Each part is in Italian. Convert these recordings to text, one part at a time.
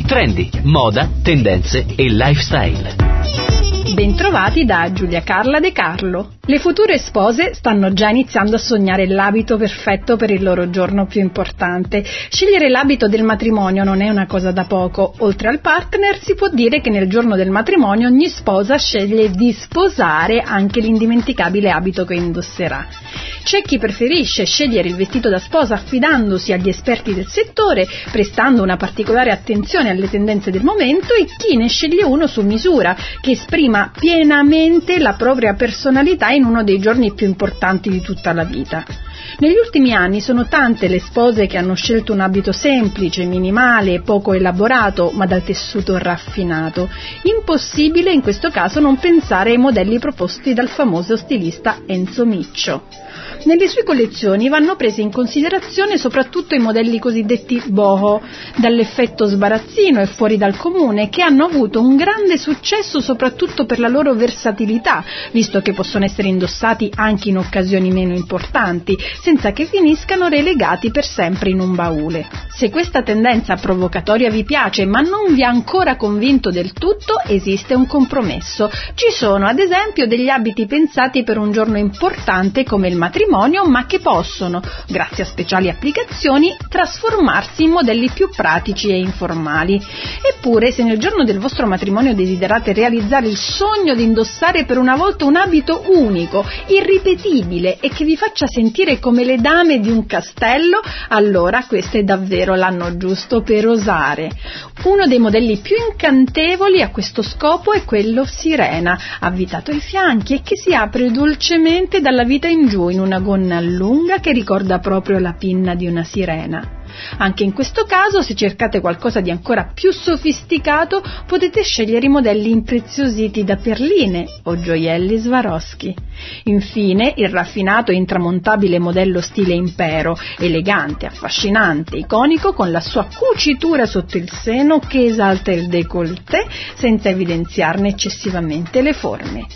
Trendy, moda, tendenze e lifestyle. Bentrovati da Giulia Carla De Carlo. Le future spose stanno già iniziando a sognare l'abito perfetto per il loro giorno più importante. Scegliere l'abito del matrimonio non è una cosa da poco. Oltre al partner, si può dire che nel giorno del matrimonio ogni sposa sceglie di sposare anche l'indimenticabile abito che indosserà. C'è chi preferisce scegliere il vestito da sposa affidandosi agli esperti del settore, prestando una particolare attenzione alle tendenze del momento, e chi ne sceglie uno su misura, che esprima pienamente la propria personalità in uno dei giorni più importanti di tutta la vita. Negli ultimi anni sono tante le spose che hanno scelto un abito semplice, minimale, poco elaborato, ma dal tessuto raffinato. Impossibile in questo caso non pensare ai modelli proposti dal famoso stilista Enzo Miccio. Nelle sue collezioni vanno presi in considerazione soprattutto i modelli cosiddetti boho, dall'effetto sbarazzino e fuori dal comune, che hanno avuto un grande successo soprattutto per la loro versatilità, visto che possono essere indossati anche in occasioni meno importanti, senza che finiscano relegati per sempre in un baule. Se questa tendenza provocatoria vi piace ma non vi ha ancora convinto del tutto, esiste un compromesso. Ci sono ad esempio degli abiti pensati per un giorno importante come il matrimonio, ma che possono, grazie a speciali applicazioni, trasformarsi in modelli più pratici e informali. Eppure, se nel giorno del vostro matrimonio desiderate realizzare il sogno di indossare per una volta un abito unico, irripetibile e che vi faccia sentire come le dame di un castello, allora questo è davvero l'anno giusto per osare. Uno dei modelli più incantevoli a questo scopo è quello sirena, avvitato ai fianchi e che si apre dolcemente dalla vita in giù in una gonna lunga che ricorda proprio la pinna di una sirena. Anche in questo caso, se cercate qualcosa di ancora più sofisticato, potete scegliere i modelli impreziositi da perline o gioielli Swarovski. Infine, il raffinato e intramontabile modello stile impero, elegante, affascinante, iconico, con la sua cucitura sotto il seno che esalta il décolleté senza evidenziarne eccessivamente le forme.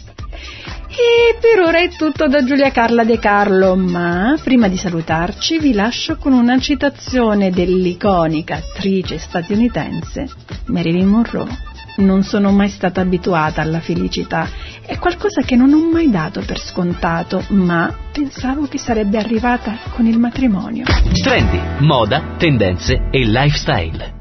E per ora è tutto da Giulia Carla De Carlo, ma prima di salutarci vi lascio con una citazione dell'iconica attrice statunitense Marilyn Monroe. Non sono mai stata abituata alla felicità, è qualcosa che non ho mai dato per scontato, ma pensavo che sarebbe arrivata con il matrimonio. Trendy, moda, tendenze e lifestyle.